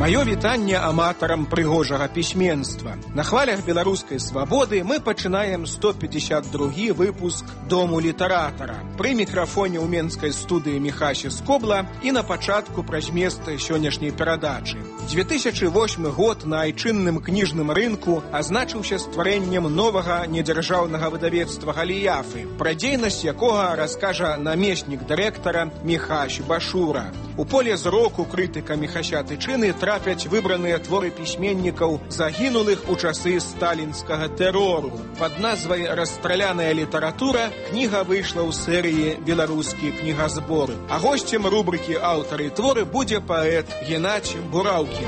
Маё вітанне аматарам прыгожага пісьменства. На хвалях беларускай свабоды мы пачынаем 152 выпуск Дому літаратара. Пры мікрафоне ў менскай студыі Міхася Скобла і на пачатку пра змест сённяшняй перадачы. 2008 год на айчынным кніжным рынку азначыўся стварэннем новага недзяржаўнага выдавецтва Галіяфы, пра дзейнасць якога раскажа намеснік дырэктара Міхась Башура. У поле зроку крытыка Міхася Тычыны трапяць выбраныя творы пісьменнікаў, загінулых у часы сталінскага тэрору. Пад назвай «Расстраляная літаратура» кніга выйшла ў серыі «Беларускі кнігазбор». А госцем рубрыкі «Аўтары творы» будзе паэт Геннадзь Бураўкін.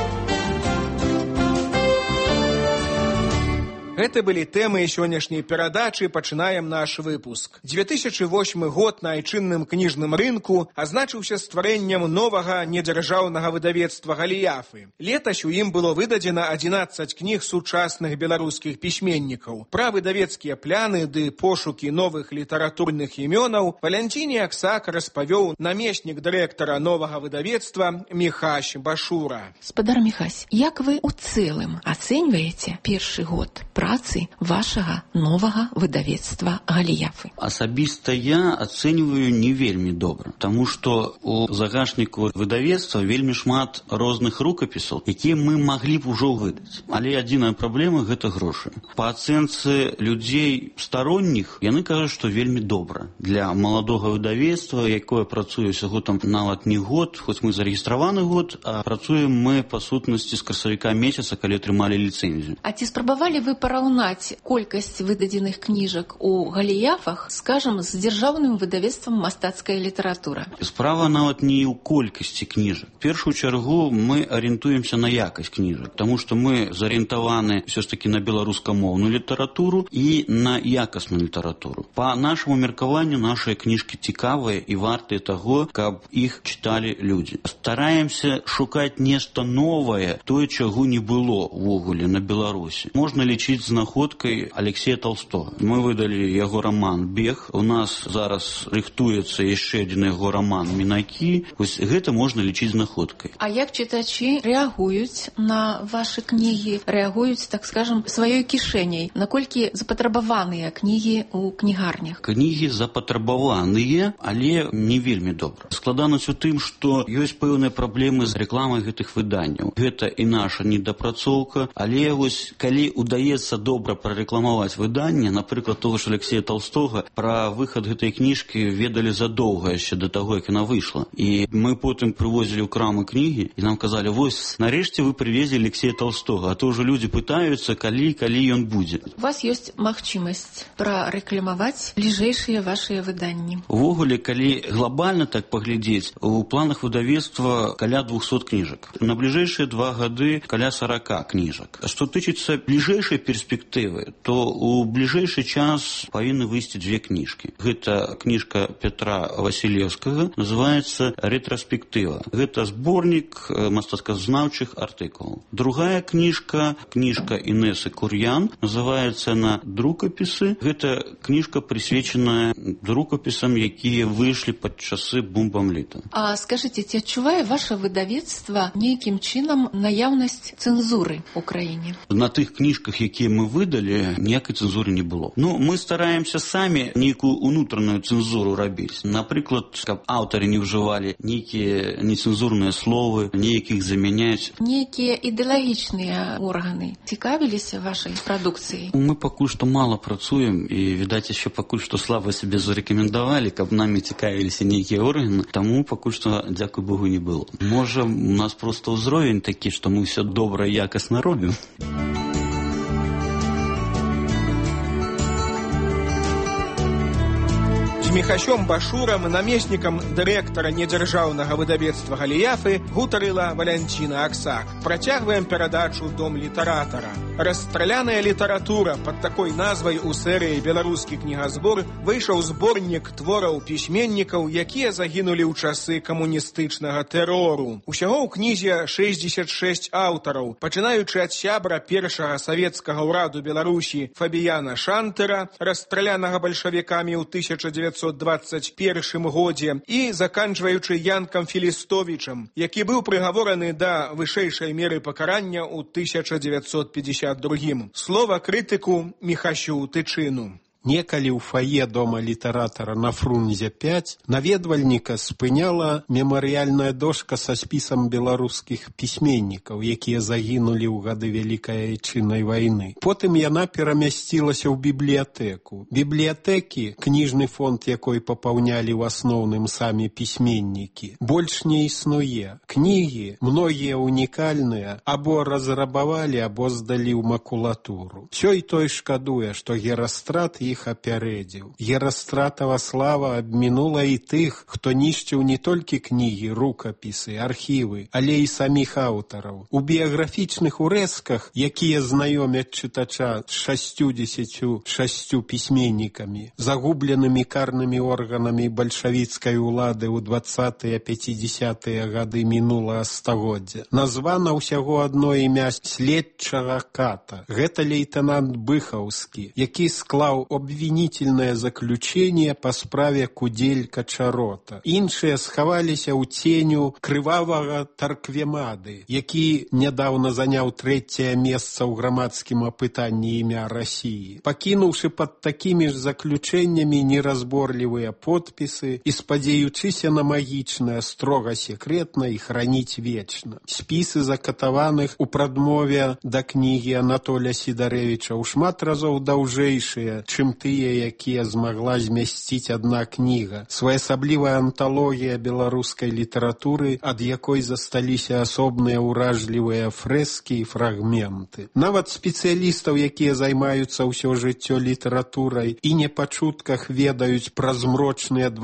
Гэта былі тэмы сённяшняй перадачы, пачынаем наш выпуск. 2008 год на айчынным кніжным рынку азначыўся стварэннем новага недзяржаўнага выдавецтва Галіяфы. Летась у ім было выдадзена 11 кніг сучасных беларускіх пісьменнікаў. Пра выдавецкія пляны ды пошукі новых літаратурных імёнаў Валянціне Аксак распавёў намеснік дырэктара новага выдавецтва Міхась Башура. Спадар Міхась, як вы ў цэлым ацэньваеце першы год працы вашага новага выдавецтва Галіяфы? Асабіста я ацэньваю не вельмі добра, таму што у загашніку выдавецтва вельмі шмат розных рукапісаў, якія мы маглі б ужо выдаць. Але адзіная праблема – гэта грошы. Па ацэнцы людзей старонніх яны кажуць, што вельмі добра. Для маладога выдавецтва, якое працуе ўсяго там нават не год, хоць мы зарэгістраваны год, а працуем мы па сутнасці з красавіка месяца, калі атрымалі ліцэнзію. А ці спрабавалі вы параўнаць колькасць выдадзеных кніжак у Галіяфах, скажам, з дзяржаўным выдавецтвам «Мастацкая літаратура»? Справа нават не ў колькасці кніжак. В першую чаргу мы арыентуемся на якасць кніжак, таму што мы зарыентаваны ўсё ж такі на беларускамоўную літаратуру і на якасную літаратуру. Па нашаму меркаванню нашыя кніжкі цікавыя і вартыя таго, каб іх чыталі людзі. Стараемся шукаць нешта новае, тое, чаго не было ўвогуле на Беларусі. Можна лічыць знаходкай Алексея Толстога. Мы выдалі яго раман «Бег». У нас зараз рыхтуецца яшчэ адзін яго раман «Мінакі». Вось гэта можна лічыць знаходкай. А як чытачы рэагуюць на вашы кнігі? Рэагуюць, так скажам, сваёй кішэняй? Наколькі запатрабаваныя кнігі ў кнігарнях? Кнігі запатрабаваныя, але не вельмі добра. Складанасць у тым, што ёсць пэўныя праблемы з рэкламай гэтых выданняў. Гэта і наша недапрацоўка, але вось калі удаецца добра прарэкламаваць выданне, напрыклад, того ж Алексея Толстога, пра выхад гэтай кніжкі ведалі задоўга яшчэ да таго, як яна выйшла. І мы потым прывозілі ў крамы кнігі, і нам казалі, вось, нарэшце вы прывезлі Алексея Толстога, а то ўжо людзі пытаюцца, калі ён будзе. У вас ёсць магчымасць прарэкламаваць бліжэйшыя вашыя выданні? Увогуле, калі глобальна так паглядзець, у планах выдавецтва каля 200 кніжак. На бліжэйшыя 2 гады каля 40 кніжак. Што тычыцца бліжэйшай перспектывы, то у бліжэйшы час павінны выйсці 2 кніжкі. Гэта кніжка Петра Васілеўскага, называецца «Рэтроспектыва». Гэта зборнік мастацказнаўчых артыкулаў. Другая кніжка Інесы Кур'ян, называецца на «Друкапісы». Гэта кніжка прысвечаная друкапісам, якія выйшлі пад часы бомбамліта. А скажыце, ці адчувае ваше выдавецтва нейкім чынам наяўнасць цэнзуры ў краіне? На тых кніжках, якія мы выдалі, ніякай цэнзуры не было. Мы стараемся самі нейкую унутраную цэнзуру рабіць. Напрыклад, каб аўтары не ўжывалі нейкія нецэнзурныя словы, нейкіх замяняць. Нейкія ідэалагічныя органы цікавіліся вашай прадукцыяй? Мы пакуль што мала працуем і, відаць, яшчэ пакуль што слаба сябе зарэкамендавалі, каб намі цікавіліся нейкія органы, таму пакуль што, дзякуй Богу, не было. Можа, у нас проста ўзровень такі, што мы ўсё добра і якасна робім. Міхасём Башурам, намеснікам дырэктара недзяржаўнага выдавецтва Галіяфы, гутарыла Валянціна Аксак. Працягваем перадачу «Дом літаратара». «Расстраляная літаратура» пад такой назвай у серыі «Беларускі кнігазбор» выйшаў зборнік твораў пісьменнікаў, якія загінулі ў часы камуністычнага тэрору. Усяго ў кнізе 66 аўтараў, пачынаючы ад сябра першага савецкага ўраду Беларусі Фабіяна Шантера, расстралянага бальшавікамі ў 1900 1921 годзе і заканчваючы Янкам Філістовічам, які быў прыгавораны да вышэйшай меры пакарання ў 1952. Слова крытыку Міхасю Тычыну. Некалі ў фае дома літаратара на Фрунзе 5 наведвальніка спыняла мемарыяльная дошка са спісам беларускіх пісьменнікаў, якія загінулі ў гады Вялікай Айчыннай вайны. Потым яна перамясцілася ў бібліятэку. Бібліятэкі, кніжны фонд якой папаўнялі ў асноўным самі пісьменнікі, больш не існуе. Кнігі, многія унікальныя, або разрабавалі, або здалі ў макулатуру. Сёй той шкадуе, што Герастрат іх апярэдзіў. Герастратава слава абмінула і тых, хто нішчыў не толькі кнігі, рукапісы, архівы, але і саміх аўтараў. У біяграфічных урэзках, якія знаёмяць чытача з 66 пісьменнікамі, загубленымі карнымі органамі бальшавіцкай улады ў 20-50-е гады мінулага стагоддзя, названа ўсяго адно імя следчага ката. Гэта лейтенант Быхаўскі, які склаў обвинительное заключение по справе Кудзель-Качарота. Іншыя схаваліся ў ценю крывавага Тарквемады, які нядаўна заняў 3-е месца ў грамадскім апытанні імя России, пакінуўшы пад такімі ж заключэннямі неразборлівыя подпісы і спадзеючыся на магічнае, строга секретна і храніць вечна. Спісы закатаваных у прадмове да кнігі Анатолія Сідарэвіча ў шмат разоў даўжэйшыя, чым тыя, якія змагла змясціць адна кніга. Своеасаблівая анталогія беларускай літаратуры, ад якой засталіся асобныя ўражлівыя фрэскі і фрагменты. Нават спецыялістаў, якія займаюцца ўсё жыццё літаратурай і не па чутках ведаюць пра змрочныя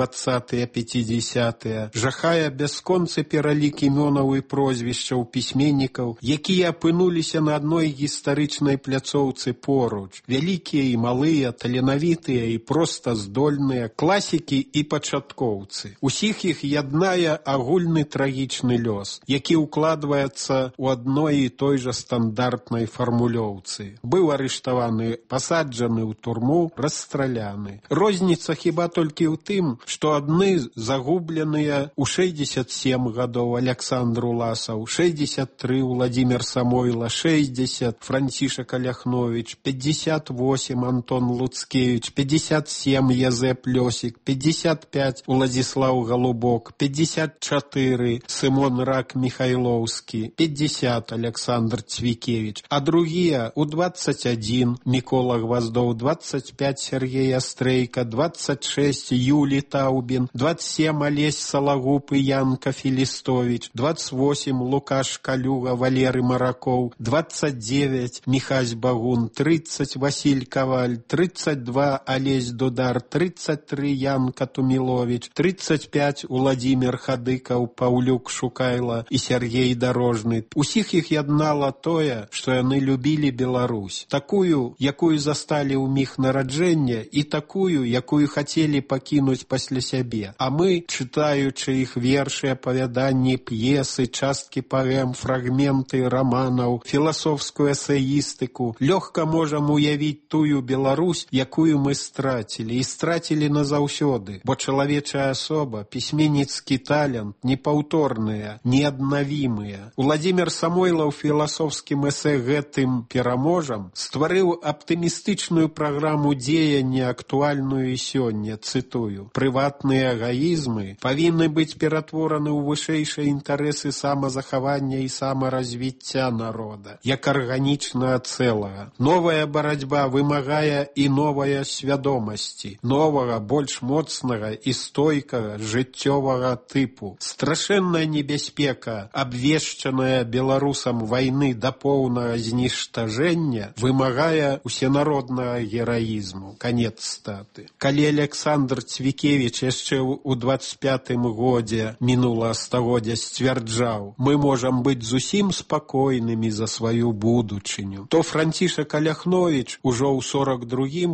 20-50-е, жахае бясконцы пералік імёнаў і прозвішчаў пісьменнікаў, якія апынуліся на адной гістарычнай пляцоўцы поруч. Вялікія і малыя, таленавітыя і проста здольныя, класікі і пачаткоўцы. Усіх іх яднае агульны трагічны лёс, які ўкладваецца ў адной і той жа стандартнай фармулёўцы. Быў арыштаваны, пасаджаны ў турму, расстраляны. Розніца хіба толькі ў тым, што адны загубленыя ў 67 гадоў Аляксандр Уласаў, 63 Владимир Самойла, 60 Францішак Аляхновіч, 58 Антон Луцкевич, 57 Язэп Лёсік, 55 Уладзіслаў Галубок, 54 Сымон Рак Міхайлоўскі, 50 Александр Цвікевич, а другія у 21 Мікола Гваздоў, 25 Сергей Астрейка, 26 Юлі Таубін, 27 Алесь Салагуб і Янка Філістович, 28 Лукаш Калюга, Валеры Маракоў, 29 Міхась Багун, 30 Василь Коваль, 32 Олесь Дудар, 33 Янка Тумилович, 35 Владимир Хадыкаў, Паўлюк Шукайла і Сергей Дорожны. Усіх іх яднала тое, што яны любілі Беларусь, такую, якую засталі ў міг нараджэння, і такую, якую хацелі пакінуць пасля сябе. А мы, чытаючы іх вершы, апавяданні, п'есы, часткі паэм, фрагменты раманаў, філасофскую эсеістыку, лёгка можам уявіць тую Беларусь, якую мы страцілі, і страцілі назаўсёды, бо чалавечая асоба, пісьменніцкі талент, непаўторныя, неаднавімыя. Владимир Самойла ў філасофскім эсэ «Гэтым пераможам» стварыў аптымістычную праграму дзеяння, актуальную і сёння, цытую: «Прыватныя эгоізмы павінны быць ператвораны ў вышэйшыя інтарэсы самазахавання і самаразвіцця народа, як арганічнага цэлага. Новая барацьба вымагае і новая свядомасці, новага, больш моцнага і стойкага жыццёвага тыпу. Страшэнная небяспека, абвешчаная беларусам вайны да поўнага зніштажэння, вымагае усенароднага гераізму». Канец статы. Калі Александр Цвікевич яшчэ ў 25-м годзе мінулага стагоддзя сцвярджаў: «Мы можам быць зусім спакойнымі за сваю будучыню», то Францішак Аляхновіч ужо ў 42-м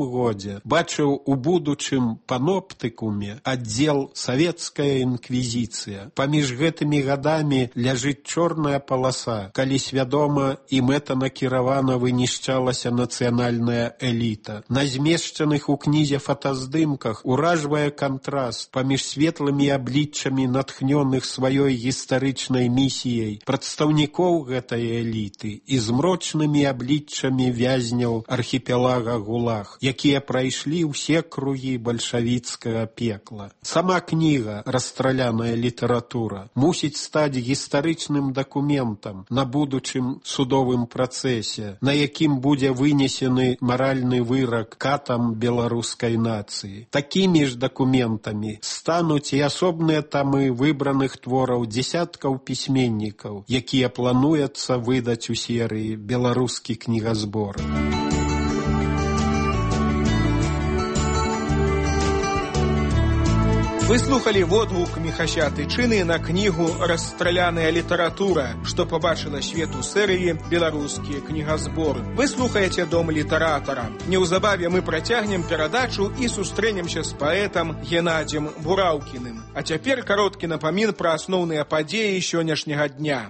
годзе бачыў у будучым паноптыкуме аддзел «Савецкая інквізіцыя». Паміж гэтымі гадамі ляжыць чорная паласа, калі свядома і мэтанакіравана вынішчалася нацыянальная эліта. На змешчаных у кнізе фотаздымках уражвае кантраст паміж светлымі абліччамі натхнёных сваёй гістарычнай місіяй прадстаўнікоў гэтай эліты і змрочнымі абліччамі вязняў архіпелага ГУЛАГ, якія прайшлі ўсе кругі бальшавіцкага пекла. Сама кніга «Расстраляная літаратура» мусіць стаць гістарычным дакументам на будучым судовым працэсе, на якім будзе вынесены маральны вырак катам беларускай нацыі. Такімі ж дакументамі стануць і асобныя тамы выбраных твораў дзесяткаў пісьменнікаў, якія плануецца выдаць у серыі «Беларускі кнігазбор». Вы слухали водгук Міхася Тычыны на кнігу «Расстраляная літаратура», што пабачыла свет у серыі «Беларускі кнігазбор». Вы слухаеце «Дом літаратара». Неўзабаве мы працягнем перадачу і сустрэнемся з паэтам Геннадзем Бураўкіным. А цяпер кароткі напамін пра асноўныя падзеі сённяшняга дня.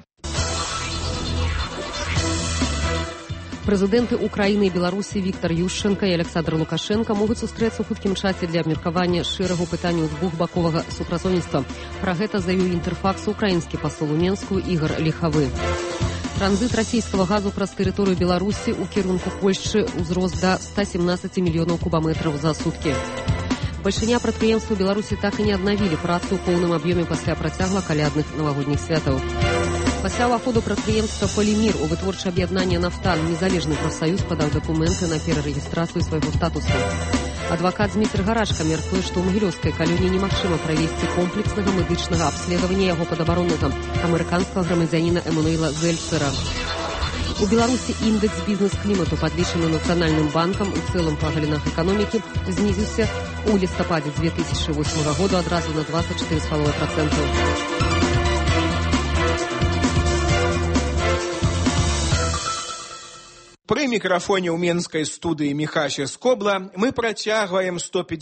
Прэзідэнты Украіны і Беларусі Віктар Ющэнка і Александр Лукашенко могуць сустрэцца ў хуткім часе для абмеркавання шэрагу пытанняў двухбаковага супрацоўніцтва. Пра гэта заявіў інтэрфакс украінскі пасол у Менску Ігор Ліхавы. Транзит расійскага газу праз тэрыторыю Беларусі ў кірунку Польшчы ўзрос да 117 мільёнаў кубаметраў за суткі. Бальшыня прадпрыемстваў Беларусі так і не аднавілі працу ў поўным аб'ёме пасля працягла калядных навагодніх святаў. Пасля ўваходу прадпрыемства «Полімір» у вытворчае аб'яднанне «Нафтан» незалежны прафсаюз падаў дакументы на перарэгістрацыю свайго статусу. Адвакат Зміцер Гарашка мяркуе, што ў Магілёўскай калоніі немагчыма правесці комплекснага медычнага абследавання яго падабароннага амерыканскага грамадзяніна Эмануэла Зельцера. У Беларусі індэкс бізнес-клімату, падлічаны Нацыянальным банкам у цэлым па галінах эканомікі, знізіўся ў лістападзе 2008 года адразу на 24,5%. Пры мікрафоне ў менскай студыі Міхася Скобла мы працягваем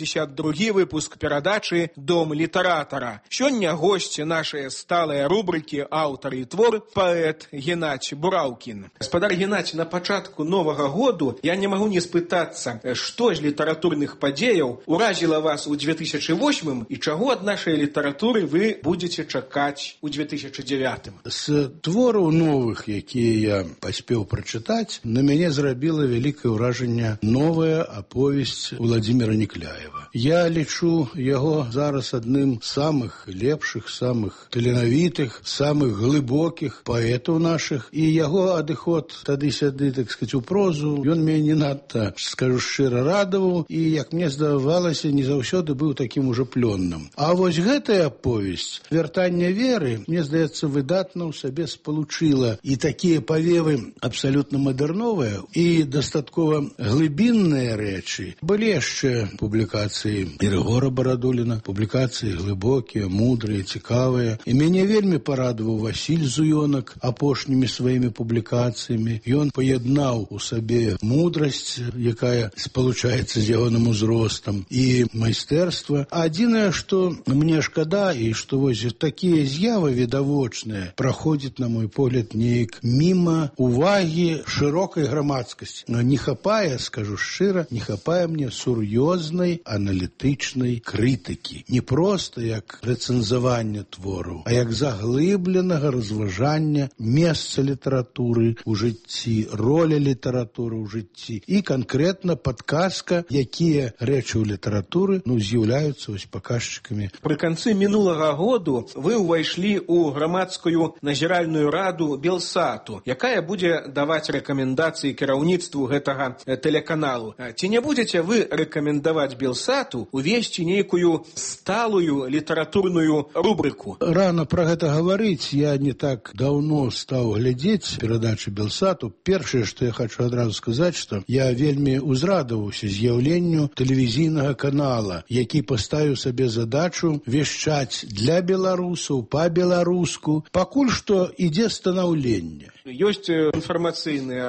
152 выпуск перадачы «Дом літаратара». Сёння госці нашай сталыя рубрыкі «Аўтар і твор» паэт Геннадзь Бураўкін. Гаспадар Геннадзь, на пачатку новага году я не магу не спытацца, што з літаратурных падзеяў уразіла вас у 2008 і чаго ад нашай літаратуры вы будзеце чакаць у 2009? З твораў новых, якія я паспеў прачытаць, на мяне зрабіла вялікае ўражанне новая аповесць Владзіміра Некляева. Я лічу яго зараз адным з самых лепшых, самых таленавітых, самых глыбокіх паэтаў нашых, і яго адыход тады-сяды, так сказаць, у прозу, ён мяне не надта, скажу шчыра, радаваў, і, як мне здавалася, не заўсёды быў такім ужо плённым. А вось гэтая аповесць «Вяртанне веры», мне здаецца, выдатна ў сабе спалучыла і такія павевы абсалютна мадэрновыя, і дастаткова глыбінныя рэчы. Былі яшчэ публікацыі Ірыгора Барадуліна, публікацыі глыбокія, мудрыя, цікавыя. І мяне вельмі парадаваў Васіль Зуёнак апошнімі сваімі публікацыямі. Ён паяднаў у сабе мудрасць, якая спалучаецца з ягоным узростам, і майстэрства. А адзінае, што мне шкада, і што вось такія з'явы відавочныя праходзяць, на мой погляд, неяк міма увагі шырокай грамадскасці. Но не хапае, скажу шчыра, не хапае мне сур'ёзнай аналітычнай крытыкі. Не проста як рэцэнзавання твораў, а як заглыбленага разважання месца літаратуры ў жыцці, роля літаратуры ў жыцці і канкрэтна падказка, якія рэчы ў літаратуры з'яўляюцца вось паказчыкамі. Пры канцы мінулага году вы ўвайшлі ў грамадскую назіральную раду Белсату, якая будзе даваць рэкамендацыі кіраўніцтву гэтага тэлеканалу. Ці не будзеце вы рэкамендаваць Белсату увесці нейкую сталую літаратурную рубрыку? Рана пра гэта гаварыць. Я не так даўно стаў глядзець перадачы Белсату. Першае, што я хочу адразу сказаць, што я вельмі узрадаваўся з'яўленню тэлевізійнага канала, які паставіў сабе задачу вешчаць для беларусаў, па-беларуску. Пакуль што ідзе станаўленне. Ёсць інфармацыйныя выпуски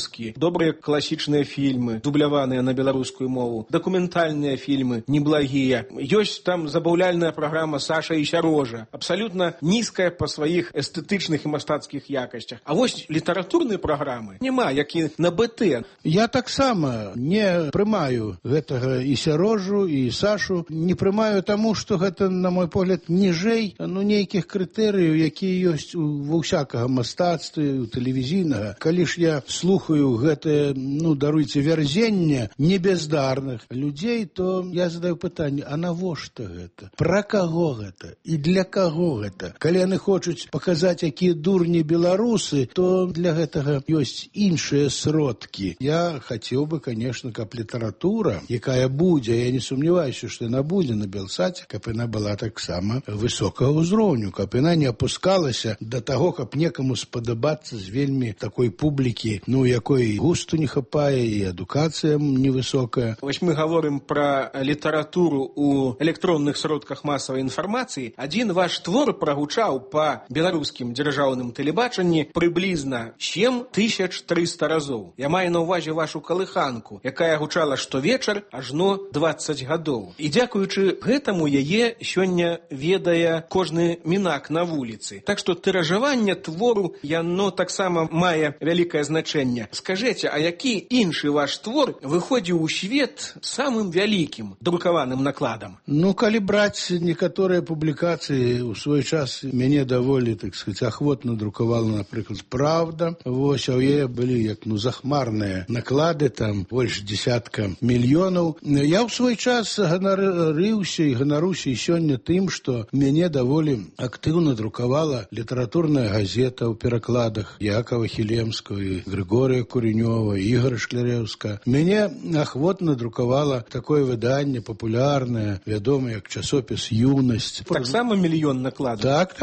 выпускі, добрыя класічныя фільмы, дубляваныя на беларускую мову, дакументальныя фільмы неблагія. Ёсць там забаўляльная праграма «Саша і Сярожа», абсалютна нізкая па сваіх эстэтычных і мастацкіх якасцях. А вось літаратурнай праграмы няма, як і на БТ. Я таксама не прымаю гэтага і Сярожу, і Сашу. Не прымаю таму, што гэта, на мой погляд, ніжэй нейкіх крытэрыяў, якія ёсць ва ўсякага мастацтва, у тэлевізійнага. Калі ж я слухаю гэтае, даруйце, вярзенне небездарных людзей, то я задаю пытанне, а навошта гэта? Пра каго гэта? І для каго гэта? Калі яны хочуць паказаць, якія дурні беларусы, то для гэтага ёсць іншыя сродкі. Я хацеў бы, конечно, каб літаратура, якая будзе, я не сумняваюся, што яна будзе на Белсаце, каб яна была таксама высокага ўзроўню, каб яна не апускалася да таго, каб некаму спадабацца з вельмі такой публікі, якой густу не хапае і адукацыя невысокая. Вось мы гаворым пра літаратуру ў электронных сродках масавай інфармацыі. Адзін ваш твор прагучаў па беларускім дзяржаўным тэлебачанні прыблізна 7300 разоў. Я маю на ўвазе вашу калыханку, якая гучала штовечар ажно 20 гадоў. І дзякуючы гэтаму яе сёння ведае кожны мінак на вуліцы. Так што тыражаванне твору, яно таксама мае вялікае значэнне. Скажыце, а які іншы ваш твор выходзіў у свет самым вялікім друкаваным накладам? Калі браць некаторыя публікацыі, у свой час мяне даволі, так сказать, ахвотна друкавала, напрыклад, «Правда». Вось, а ў яе былі як захмарныя наклады, там больш десятка мільёнаў. Я ў свой час ганарыўся і ганаруся і сёння тым, што мяне даволі актыўна друкавала літаратурная газета ў перакладах Якова Хілемскага і Григорія Куренёва, Ігора Шкляревска. Мяне ахвотна друкавала такое выданне папулярнае, вядомае як часопіс «Юнасць». Таксама мільён накладаў? Так,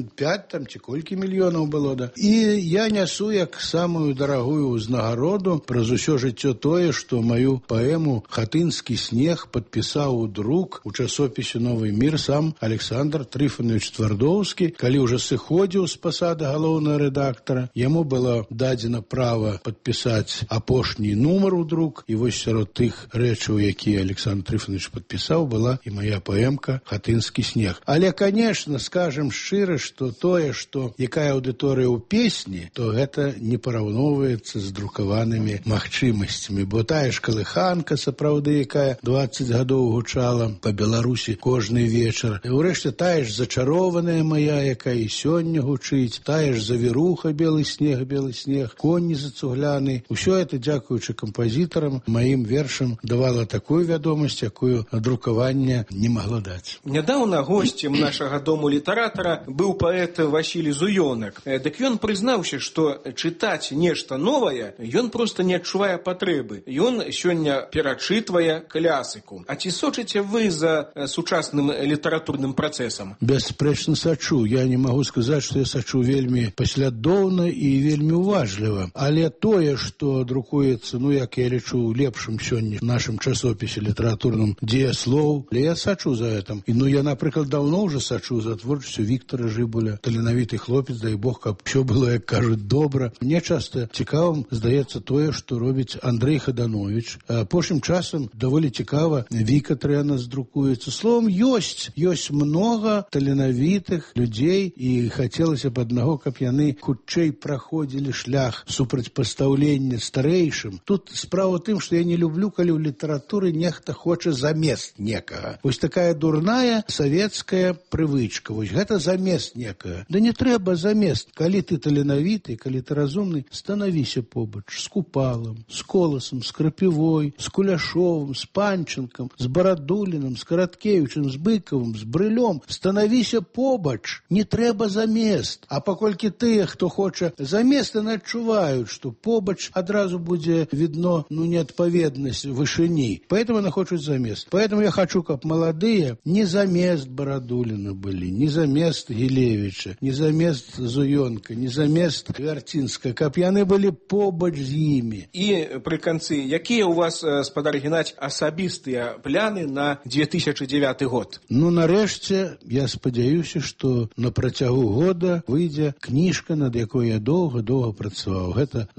5 там ці колькі мільёнаў было, да. І я нясу як самую дарагую ўзнагароду праз усё жыццё тое, што маю паэму «Хатынскі снег» падпісаў у друк у часопісе «Новы мір» сам Александр Трыфанович Твардоўскі. Калі ўжо сыходзіў з пасады галоўнага рэдактара, яму было дадзена права падпісаць апошні нумар у друк, і вось сярод тых рэчаў, якія Александр Трыфанович падпісаў, была і моя паэмка «Хатынскі снег». Але, конечно, скажем шчыра, што тое, што якая аўдыторыя ў песні, то гэта не параўноўваецца з друкаванымі магчымасцямі, бо тая ж калыханка, сапраўды, якая 20 гадоў гучала па Беларусі кожны вечар. І ўрэшце тая ж зачарованая моя, якая і сёння гучыць, тая ж завіруха «Белы снег», конь незацугляны. Усё это, дзякуючы кампазітарам, маім вершам давала такую вядомасць, якую друкаванне не магло даць. Нядаўна госцем нашага дому літаратара быў паэт Васіль Зуёнак. Дык ён прызнаўся, што чытаць нешта новае ён проста не адчувае патрэбы. Ён сёння перачытвае клясыку. А ці сочыце вы за сучасным літаратурным працэсам? Бясспрэчна сачу. Я не магу сказаць, што я сачу вельмі паслядоўна і вельмі уважліва. Але тое, што друкуецца, як я лічу, у лепшым сёння нашым часопісе літаратурным «Дзеяслоў», але я сачу за гэтым. І я, напрыклад, даўно ўжо сачу за творчасцю Віктора Жыбуля. Таленавіты хлопец, дай Бог, каб усё было, як кажуць, добра. Мне часта цікавым здаецца тое, што робіць Андрэй Хаданович. Апошнім часам даволі цікава Віка Трэнас друкуецца. Словом, ёсць многа таленавітых людзей, і хацелася б аднаго, каб яны хутчэй праходзілі шлях супрацьпастаўлення старэйшым. Тут справа ў тым, што я не люблю, калі ў літаратуры нехта хоча замест некага. Вось такая дурная савецкая прывычка. Вось гэта замест некага. Да не трэба замест. Калі ты таленавіты, калі ты разумны, станавіся побач з Купалам, з Коласам, з Крапівой, з Куляшовым, з Панченкам, з Барадуліным, з Караткевічем, з Быкавым, з Брылём. Станавіся побач. Не трэба замест. А паколькі тыя, хто хоча замест, яны адчуваюць, што побач адразу будзе видно, неадпаведнасць вышыні. Поэтому яны хочуць замест. Поэтому я хочу, каб маладыя не замест Барадуліна былі, не замест Гілевіча, не замест Зуёнка, не замест Вярцінска, каб яны былі побач з імі. І пры канцы, якія ў вас, спадар Геннадзь, асабістыя пляны на 2009 год? Нарэшце, я спадзяюся, што на працягу года выйдзе кніжка, над якой я доўга працаваў. Гэта з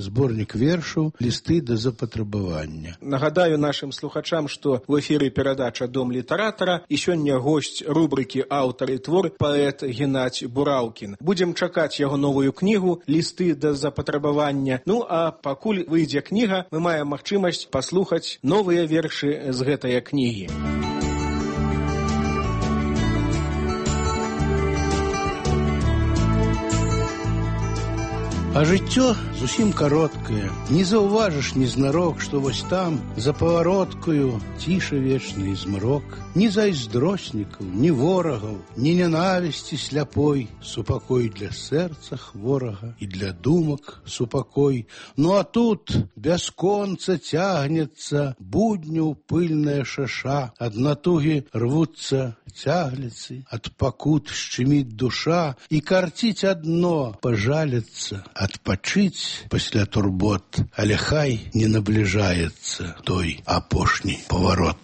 зборнік вершаў «Лісты да запатрабавання». Нагадаю нашым слухачам, што в эфіры перадача «Дом літаратара» і сёння госць рубрыкі «Аўтар і твор» паэт Геннадзь Бураўкін. Будзем чакаць яго новую кнігу «Лісты да запатрабавання». Ну, а пакуль выйдзе кніга, мы маем магчымасць паслухаць новыя вершы з гэтае кнігі. А жыццё зусім кароткае. Не заўважыш незнарок, што вось там, за павароткаю, ціша вечны і змрок. Ні зайздроснікаў, ні ворагаў, ні нянавісці сляпой, супакой для сэрца хворага і для думак супакой. Ну а тут бясконца цягнецца будню пыльная шаша, ад натугі рвуцца цягліцы, ад пакут шчыміць душа і карціць адно пажаліцца, адпачыць пасля турбот, але хай не набліжаецца той апошні паварот.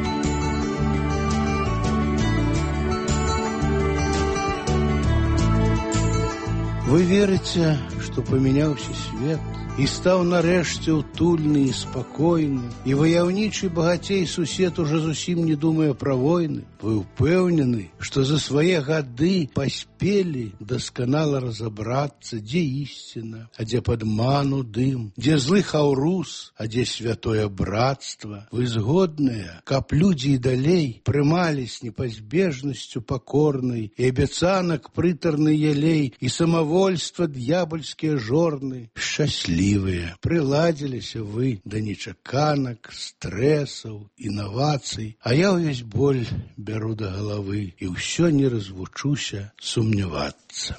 Вы верыце, што памяняўся свет і стаў нарэшце утульны і спакойны, і ваяўнічы багацей сусед уже зусім не думае пра войны. Вы ўпэўнены, што за свае гады паспелі дасканала разабрацца, дзе ісціна, а дзе падману дым, дзе злы хаўрус, а дзе святое братства. Вы згодныя, каб людзі і далей прымалі з непазбежнасцю пакорнай і абяцанак прытарны елей і самавольства д'ябальскія жорны. Шчаслівыя, прыладзіліся вы да нечаканак, стрэсаў, інавацый, а я ўвесь боль бяру да галавы і ўсё не развучуся сумнявацца.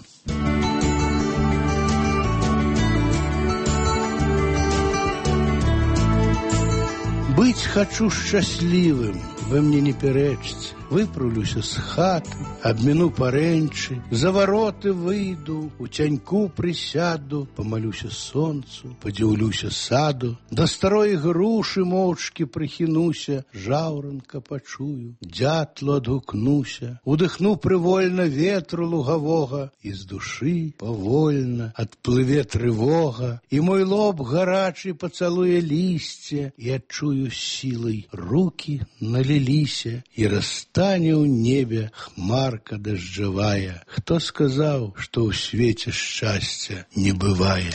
Быць хачу шчаслівым, вы мне не пярэчце. Выпраўлюся з хаты, абміну парэнчы, за вароты выйду, у цяньку прысяду, памалюся сонцу, падзіўлюся саду, да старой грушы моўчкі прыхінуся, жаўранка пачую, дзятлу адгукнуся, удыхну прывольна ветру лугавога, і з душы павольна адплыве трывога, і мой лоб гарачы пацалуе лісце, і адчую сілай рукі наліліся, і стане ў небе хмарка дажджавая. Хто сказаў, што ў свеце шчасця не бывае?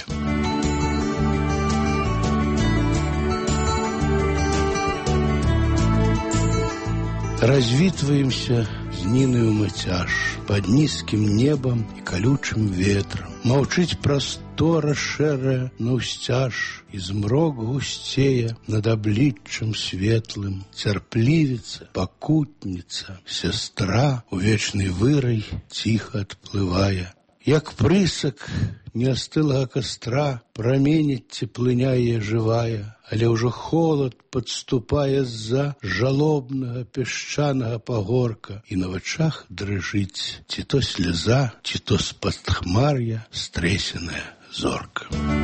Развітваемся з Нінаю Мацяж пад нізкім небам і калючым ветрам. Маўчыць прастора шэрая наўсцяж, і змрок гусцее над абліччам светлым. Цярплівіца, пакутніца, сястра у вечны вырай ціха адплывае. Як прысак неастылага кастра праменіць цеплыня яе жывая, але ўжо холад падступае з-за жалобнага пясчанага пагорка, і на вачах дрыжыць ці то сляза, ці то з-пад хмар'я стрэсеная зорка.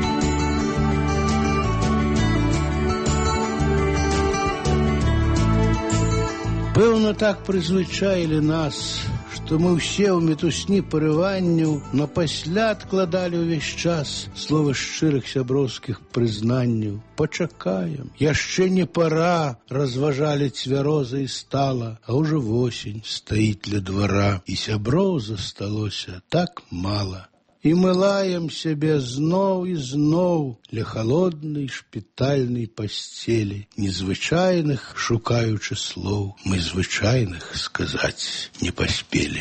Пэўна, так прызвычаілі нас, што мы ўсе ў мітусні парыванняў напасля адкладалі ўвесь час слова шчырых сяброўскіх прызнанняў. Пачакаем, яшчэ не пара, разважалі цвяроза і стала, а ўжо восень стаіць ля двара, і сяброў засталося так мала. І мы лаем сябе зноў і зноў ля халоднай шпітальнай пасцелі, незвычайных шукаючы слоў, мы звычайных сказаць не паспелі.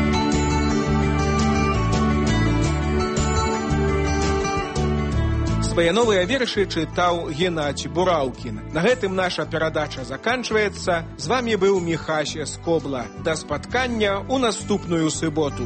Свае новыя вершы чытаў Геннадзь Бураўкін. На гэтым наша перадача заканчваецца. З вамі быў Міхась Скобла. Да спаткання ў наступную суботу.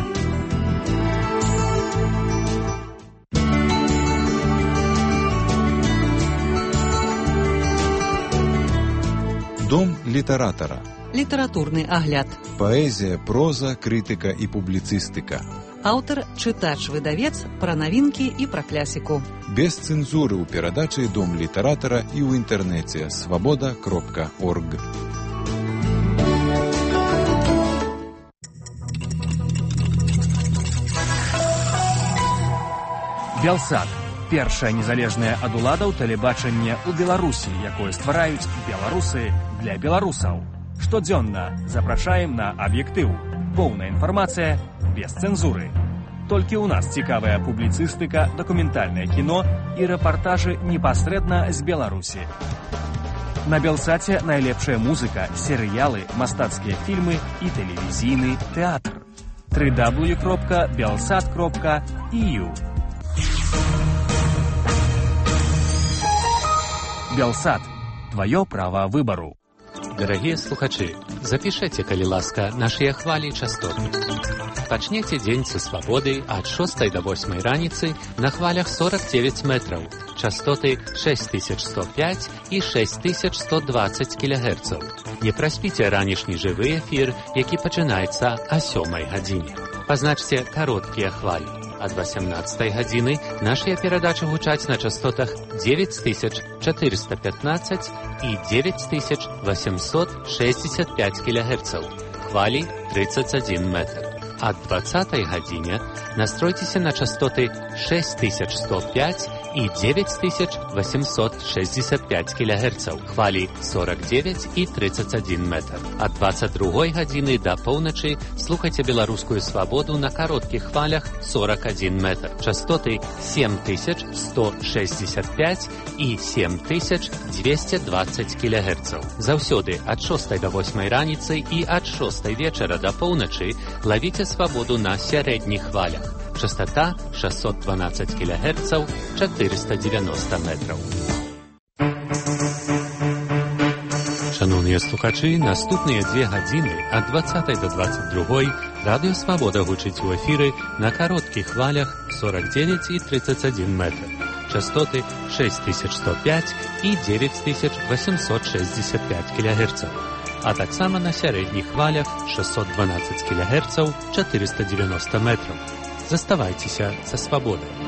Дом літаратара. Літаратурны агляд. Паэзія, проза, крытыка і публіцыстыка. Аўтар, чытач-выдавец, пра навінкі і пра клясіку. Без цэнзуры ў перадачы Дом літаратара і ў інтэрнэце свабода.орг. Белсат. Першае незалежнае ад уладаў тэлебачанне ў Беларусі, якое ствараюць беларусы для беларусаў. Штодзённа запрашаем на аб'ектыў. Поўная інфармацыя без цэнзуры. Толькі ў нас цікавая публіцыстыка, дакументальнае кіно і рэпартажы непасрэдна з Беларусі. На Белсаце найлепшая музыка, серыялы, мастацкія фільмы і тэлевізійны тэатр. www.belsat.eu Белсат. Твое право выбору. Дорогие слухачи, запишите, калі ласка, наши хвали и частоты. Пачнете день со свободы от 6 до 8 раницы на хвалях 49 метров, частоты 6105 и 6120 кГц. Не проспите ранішні живий ефір, який починається о 7 годині. Позначте короткие хвали. От 18 годины наши передачи гучать на частотах 9415 и 9865 кГц. Хвали 31 метр. От 20 године настройтесь на частоты 6105 и 9865 кГц. Хвали 49 и 31 метр. От 22 годины до полночи слухайте белорусскую свободу на коротких хвалях 41 метр. Частоты 7165 и 7220 кГц. Заўсёды от 6 до 8 раницы и от 6 вечера до полночи ловите свободу на средних хвалях. Частота 612 кГц, 490 метров. Шановні слухачі, наступні 2 години від 20 до 22 Радіо Свобода гучить у ефірі на коротких хвалях 49 і 31 метр. Частоти 6105 і 9865 кГц. А так само на середніх хвалях 612 кГц, 490 метрів. Заставайтеся со свободой.